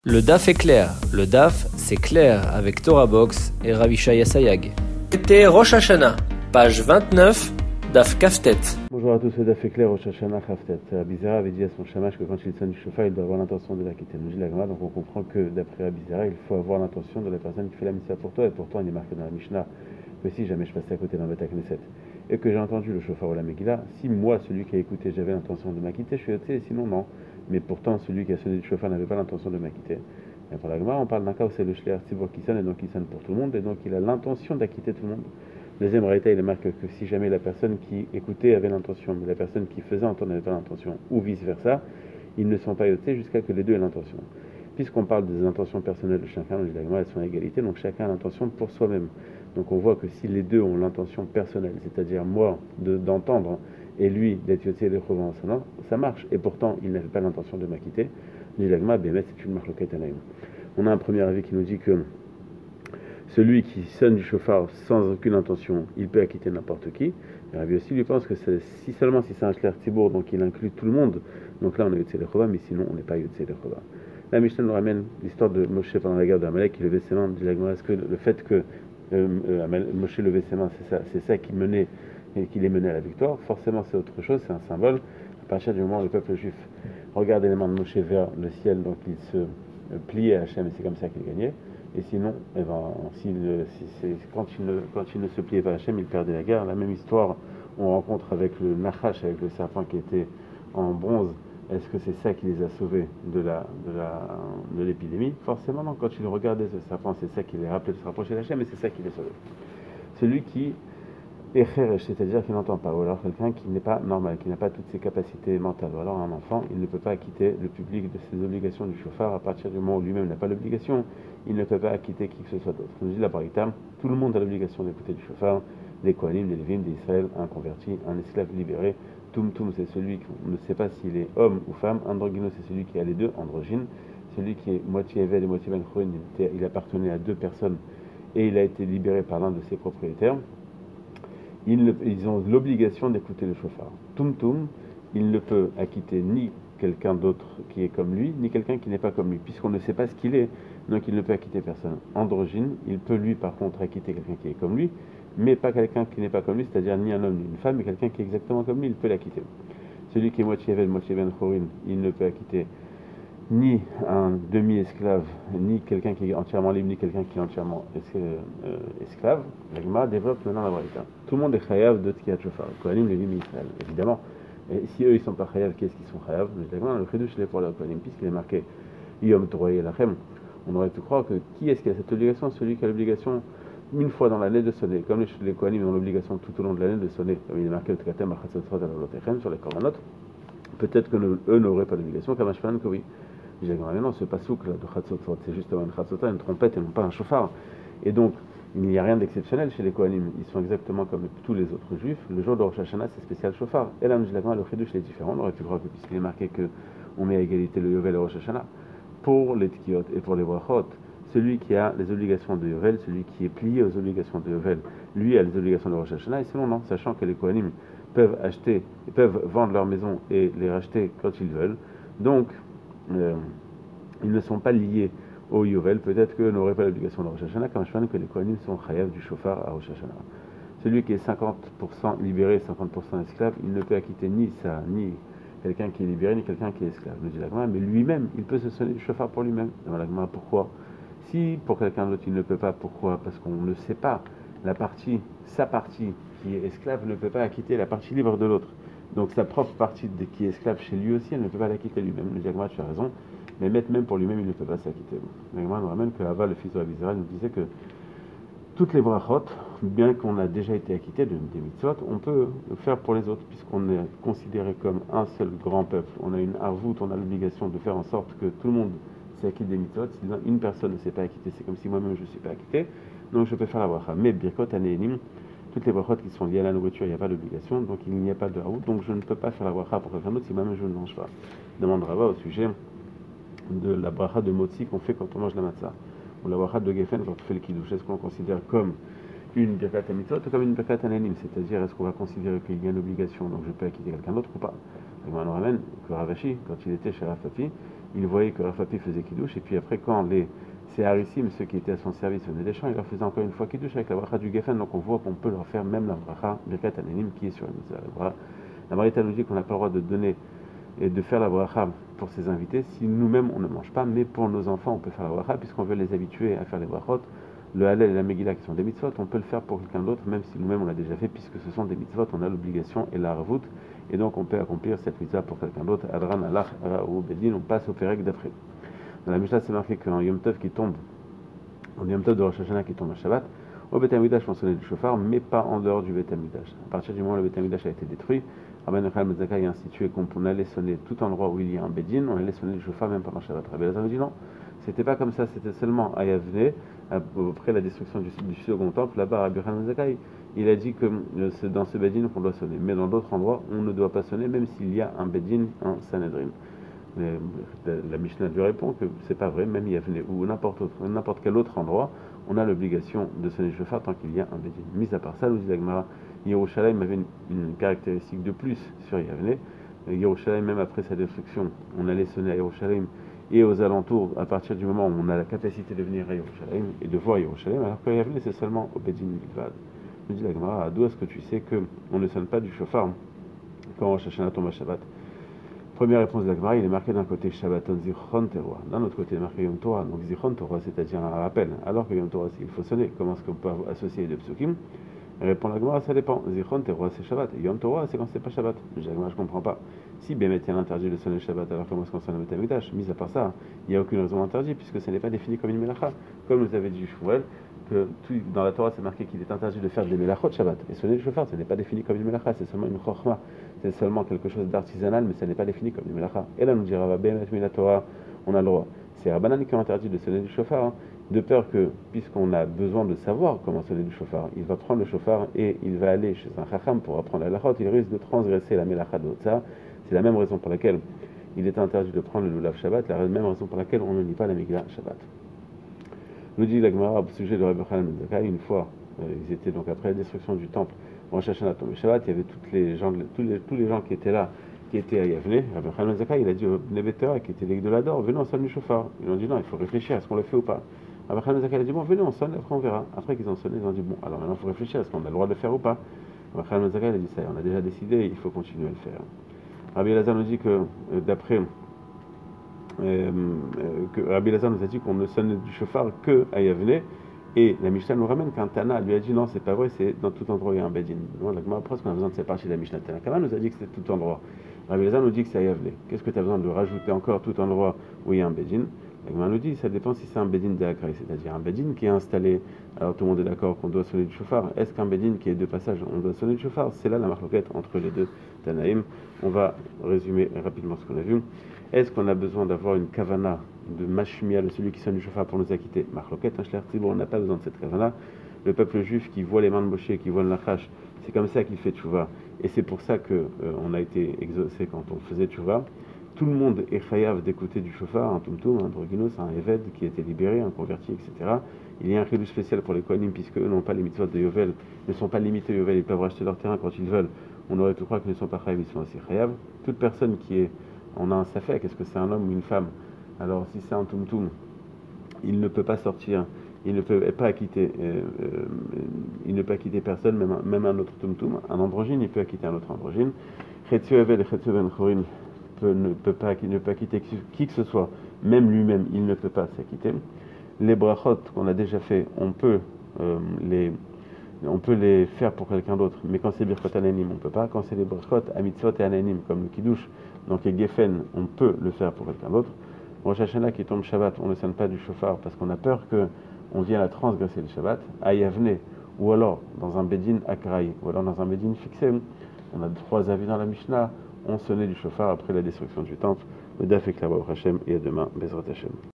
Le DAF est clair. Le DAF, c'est clair avec Torah Box et Ravishaya Sayag. C'était Rosh Hashanah, page 29, DAF Kaftet. Bonjour à tous, le DAF est clair, Rosh Hashanah Kaftet. Rabbi avait dit à son shamash que quand il sonne du chauffard, il doit avoir l'intention de la quitter. Nous dit la Gemara, donc on comprend que d'après Rabbi il faut avoir l'intention de la personne qui fait la mitzvah pour toi, et pourtant il est marqué dans la Mishnah que si jamais je passais à côté d'un Beth Knesset et que j'ai entendu le chauffard ou la Megillah, si moi, celui qui a écouté, j'avais l'intention de m'acquitter, je suis yoté, et sinon non. Mais pourtant, celui qui a sonné du chauffard n'avait pas l'intention de m'acquitter. Et pour la Gemara, on parle d'un cas où c'est le shliach tzibur qui sonne, et donc il sonne pour tout le monde, et donc il a l'intention d'acquitter tout le monde. Deuxième réalité, il marque que si jamais la personne qui écoutait avait l'intention, mais la personne qui faisait entendre n'avait pas l'intention, ou vice-versa, ils ne sont pas yotés jusqu'à que les deux aient l'intention. Puisqu'on parle des intentions personnelles de chacun, elles sont à égalité, donc chacun a l'intention pour soi-même. Donc on voit que si les deux ont l'intention personnelle, c'est-à-dire moi d'entendre et lui d'être yoté de en sonnant, ça marche. Et pourtant, il n'avait pas l'intention de m'acquitter. C'est une marque anaïm. On a un premier avis qui nous dit que celui qui sonne du chauffard sans aucune intention, il peut acquitter n'importe qui. Et Rabbi aussi lui pense que si seulement si c'est un shliach tzibur, donc il inclut tout le monde, donc là on est Yotzei Lechova, mais sinon on n'est pas Yotzei Lechova. La Mishnah nous ramène l'histoire de Moshe pendant la guerre d'Amalek qui levait ses mains. Dit la Gemara, est-ce que le fait que Moshe levait ses mains, c'est ça qui menait et qui les menait à la victoire? Forcément c'est autre chose, c'est un symbole. À partir du moment où le peuple juif regardait les mains de Moshe vers le ciel, donc il se pliait à Hachem et c'est comme ça qu'il gagnait. Et sinon, quand il ne se pliait pas à Hachem, il perdait la guerre. La même histoire, on rencontre avec le Nachash, avec le serpent qui était en bronze. Est-ce que c'est ça qui les a sauvés de l'épidémie? Forcément non. Quand ils regardaient ce serpent, c'est ça qui les rappelait de se rapprocher d'Hachem, et c'est ça qui les sauvait. Celui qui est kheresh, c'est-à-dire qui n'entend pas, ou alors quelqu'un qui n'est pas normal, qui n'a pas toutes ses capacités mentales, ou alors un enfant, il ne peut pas acquitter le public de ses obligations du chauffard à partir du moment où lui-même n'a pas l'obligation, il ne peut pas acquitter qui que ce soit d'autre. Nous dit la Braïta, tout le monde a l'obligation d'écouter du chauffard, des Kohanim, des Lévim, des Israël, un converti, un esclave libéré. Tum, c'est celui qu'on ne sait pas s'il est homme ou femme. Androgyno, c'est celui qui a les deux, androgyne. Celui qui est moitié Evel et moitié Ben Chorin, il appartenait à deux personnes et il a été libéré par l'un de ses propriétaires. Ils ont l'obligation d'écouter le chauffard. Tum, il ne peut acquitter ni quelqu'un d'autre qui est comme lui, ni quelqu'un qui n'est pas comme lui, puisqu'on ne sait pas ce qu'il est, donc il ne peut acquitter personne. Androgyne, il peut lui par contre acquitter quelqu'un qui est comme lui, mais pas quelqu'un qui n'est pas comme lui, c'est-à-dire ni un homme ni une femme, mais quelqu'un qui est exactement comme lui, il peut l'acquitter. Celui qui est moitié Evel, moitié Ben Chorin, il ne peut acquitter ni un demi-esclave, ni quelqu'un qui est entièrement libre, ni quelqu'un qui est entièrement esclave. La Gemara développe maintenant la Braïta. Tout le monde est chayav de Tkiyat Shofar. Kohanim, Lévim, Israël, évidemment. Et si eux ils sont pas chayav, qu'est-ce qu'ils sont chayav? La Gemara, le chidouche il est pour les Kohanim, puisqu'il est marqué Yom Torah et Lachem. On aurait pu croire que qui est-ce qui a cette obligation? Celui qui a l'obligation une fois dans l'année de sonner. Comme les Kohanim ont l'obligation tout au long de l'année de sonner, comme il est marqué Tkatem Achatzot Alotechem sur les korbanot. Peut-être que eux n'auraient pas l'obligation, comme Ashpan que oui. Non, ce pasouk là de Chatzotzot, c'est justement une Chatzota, une trompette et non pas un chauffard. Et donc, il n'y a rien d'exceptionnel chez les Kohanim. Ils sont exactement comme tous les autres juifs. Le jour de Rosh Hashanah, c'est spécial chauffard. Et là, le Chidouche est différent. On aurait pu croire que puisqu'il est marqué qu'on met à égalité le Yovel et Rosh Hashanah, pour les Tkiyot et pour les Brachot, celui qui a les obligations de Yovel, celui qui est plié aux obligations de Yovel, lui a les obligations de Rosh Hashanah, et sinon non, sachant que les Kohanim peuvent vendre leur maison et les racheter quand ils veulent. Donc, ils ne sont pas liés au Yovel. Peut-être qu'eux n'auraient pas l'obligation de Rosh Hashanah, comme je pense que les Kohanim sont chayav du chauffard à Rosh Hashanah. Celui qui est 50% libéré, 50% esclave, il ne peut acquitter ni ça, ni quelqu'un qui est libéré, ni quelqu'un qui est esclave. Nous dit la Gemara, mais lui-même, il peut se sonner du chauffard pour lui-même. Dans la Gemara, pourquoi? Si pour quelqu'un d'autre il ne peut pas, pourquoi? Parce qu'on ne sait pas sa partie qui est esclave ne peut pas acquitter la partie libre de l'autre. Donc sa propre partie qui est esclave chez lui aussi, elle ne peut pas l'acquitter lui-même. Nous dit la Gemara, tu as raison. Mais même pour lui-même, il ne peut pas s'acquitter. La Gemara nous ramène que Ava, le fils de Rabbi Zera, nous disait que toutes les brachot, bien qu'on a déjà été acquitté des mitzvot, on peut le faire pour les autres, puisqu'on est considéré comme un seul grand peuple. On a une arvout, on a l'obligation de faire en sorte que tout le monde s'acquitte des mitzvot. Si une personne ne s'est pas acquittée, c'est comme si moi-même je ne suis pas acquitté. Donc je peux faire la bracha. Mais birkot anéenim, toutes les brachot qui sont liées à la nourriture, il n'y a pas d'obligation, donc il n'y a pas de arvout, donc je ne peux pas faire la bracha pour quelqu'un d'autre si moi-même je ne mange pas. Demande Rava au sujet de la bracha de motzi qu'on fait quand on mange la matzah, ou la bracha de geffen quand on fait le kiddush. Est-ce qu'on considère comme une birkat mitzvot ou comme une birkat ananim? C'est-à-dire, est-ce qu'on va considérer qu'il y a une obligation, donc je peux acquitter quelqu'un d'autre ou pas? Et moi, on nous ramène que Ravashi, quand il était chez Rav Papi, il voyait que Rav Papi faisait Kiddush, et puis après, quand les Séharissim, ceux qui étaient à son service, venaient des champs, il leur faisait encore une fois Kiddush avec la bracha du Geffen, donc on voit qu'on peut leur faire même la bracha Birkat Hanenim qui est sur la mitzvah. La Braïta nous dit qu'on n'a pas le droit de donner et de faire la bracha pour ses invités si nous-mêmes on ne mange pas, mais pour nos enfants on peut faire la bracha puisqu'on veut les habituer à faire les brachot. Le Hallel et la Megillah qui sont des mitzvot, on peut le faire pour quelqu'un d'autre même si nous-mêmes on l'a déjà fait puisque ce sont des mitzvot, on a l'obligation et la ravout et donc on peut accomplir cette mitzvah pour quelqu'un d'autre. Adran Alach ou Bedin, on passe au Pérec d'après. Dans la Mishnah c'est marqué qu'un Yom Tov qui tombe, un Yom Tov de Rosh Hashanah qui tombe à Shabbat, au Beth Amikdash on sonnait du shofar mais pas en dehors du Beth Amikdash. À partir du moment où le Beth Amikdash a été détruit, Rabbi Yochanan ben Zakkai a institué qu'on allait sonner tout endroit où il y a un Bedin, on allait sonner du shofar même pendant Shabbat. Rabbi Elazar nous dit non, c'était pas comme ça, c'était seulement à Yavne, après la destruction du second temple, là-bas Rabbi Yochanan ben Zakkai, il a dit que c'est dans ce Bedin qu'on doit sonner, mais dans d'autres endroits on ne doit pas sonner même s'il y a un Bedin, un Sanhedrin. La Mishnah lui répond que c'est pas vrai, même Yavne ou n'importe quel autre endroit, on a l'obligation de sonner le shofar tant qu'il y a un Bedin. Mis à part ça, nous dit la Gemara, Yerushalayim avait une caractéristique de plus sur Yavne. Yerushalayim, même après sa destruction, on allait sonner à Yerushalayim et aux alentours à partir du moment où on a la capacité de venir à Yerushalayim et de voir Yerushalayim, alors que Yavne c'est seulement au Bedin Bilvad. Nous dit la Gemara, d'où est-ce que tu sais qu'on ne sonne pas du shofar quand Rosh Hashanah tombe à Shabbat? Première réponse de la Gemara, il est marqué d'un côté Shabbaton Zichron Torah, d'un autre côté il est marqué Yom Torah, donc Zichron Torah c'est-à-dire un rappel, alors que Yom Torah il faut sonner, comment est-ce qu'on peut associer les deux psukim? Répond la Gemara, ça dépend. Zichron Torah c'est Shabbat, et Yom Torah c'est quand c'est pas Shabbat. Je comprends pas. Si Bémet il y a l'interdit de sonner le Shabbat, alors comment est-ce qu'on sonne le Beth Amikdash? Mis à part ça, il n'y a aucune raison interdite puisque ce n'est pas défini comme une melacha. Comme nous avait dit Shmuel, que dans la Torah c'est marqué qu'il est interdit de faire des melachot Shabbat, et sonner le shofar ce n'est pas défini comme une melacha, c'est seulement une chokhma, c'est seulement quelque chose d'artisanal, mais ce n'est pas défini comme une melacha. Et là nous dira Bémet la Torah, on a le droit. C'est Rabbanan qui a interdit de sonner du shofar, de peur que, puisqu'on a besoin de savoir comment sonner du shofar, il va prendre le shofar et il va aller chez un chacham pour apprendre la halachot, il risque de transgresser la melacha de Otsa. C'est la même raison pour laquelle il est interdit de prendre le lulav Shabbat, la même raison pour laquelle on ne lit pas la Megillah Shabbat. Nous dit la Gemara au sujet de Rabbi Yochanan ben Zakkai, une fois, ils étaient donc après la destruction du temple, Rosh Hashanah tombé Shabbat, il y avait tous les gens qui étaient là, qui étaient à Yavne. Rabbi Yochanan ben Zakkai, il a dit aux Nebeteur, qui étaient les Gdolador, venez on sonne du shofar. Ils ont dit non, il faut réfléchir, est-ce qu'on le fait ou pas? Rabbi Yochanan ben Zakkai a dit bon, venez on sonne, après on verra. Après qu'ils ont sonné, ils ont dit bon, alors maintenant il faut réfléchir, est-ce qu'on a le droit de le faire ou pas? Rabbi Yochanan ben Zakkai a dit ça, on a déjà décidé, il faut continuer à le faire. Rabbi Elazar nous dit que Rabbi Elazar nous a dit qu'on ne sonne du shofar que à Yavne, et la Mishnah nous ramène qu'un Tana lui a dit non, c'est pas vrai, c'est dans tout endroit où il y a un Bedin. La Gemara, pourquoi est-ce qu'on a besoin de cette partie de la Mishnah? Tana Kama nous a dit que c'était tout endroit. Rabbi Elazar nous dit que c'est à Yavne. Qu'est-ce que tu as besoin de rajouter encore tout endroit où il y a un Bedin? La Gemara nous dit ça dépend si c'est un Bedin de Akrai, c'est-à-dire un Bedin qui est installé. Alors tout le monde est d'accord qu'on doit sonner du shofar. Est-ce qu'un Bedin qui est de passage, on doit sonner du shofar? C'est là la marloquette entre les deux Tanaïm. On va résumer rapidement ce qu'on a vu. Est-ce qu'on a besoin d'avoir une kavana de mashmiya, celui qui sonne du shofar pour nous acquitter? Marloquette, un shler tzibur, on n'a pas besoin de cette kavana. Le peuple juif qui voit les mains de Moshe, qui voit le nachash, c'est comme ça qu'il fait tchouva. Et c'est pour ça qu'on a été exaucé quand on faisait tchouva. Tout le monde est chayav d'écouter du shofar, un tumtum, un droginos, un eved qui a été libéré, un converti, etc. Il y a un chidouch spécial pour les kohanim puisque eux n'ont pas les mitzvot de Yovel, ne sont pas limités Yovel, ils peuvent racheter leur terrain quand ils veulent. On aurait pu croire qu'ils ne sont pas chayav, ils sont aussi chayav. Toute personne on a un safek, est-ce que c'est un homme ou une femme? Alors si c'est un tumtum, il ne peut pas sortir, il ne peut pas acquitter personne, même un autre tumtum. Un androgyne, il peut acquitter un autre androgyne. Chetzu Evel et Chetzu Ben Chorin ne peut pas acquitter qui que ce soit, même lui-même, il ne peut pas s'acquitter. Les brachot qu'on a déjà fait, on peut les faire pour quelqu'un d'autre, mais quand c'est birkot ananim, on ne peut pas. Quand c'est les brachot amitzvot et ananim, comme le kiddush, donc les geffen, on peut le faire pour quelqu'un d'autre. Rosh Hashanah qui tombe Shabbat, on ne sonne pas du shofar parce qu'on a peur qu'on vienne à transgresser le Shabbat, à Yavne, ou alors dans un bedin akrai, ou alors dans un bedin fixé. On a 3 avis dans la Mishnah, on sonnait du shofar après la destruction du temple. Le daf est Baruch Hashem, et à demain, Bezrat Hashem.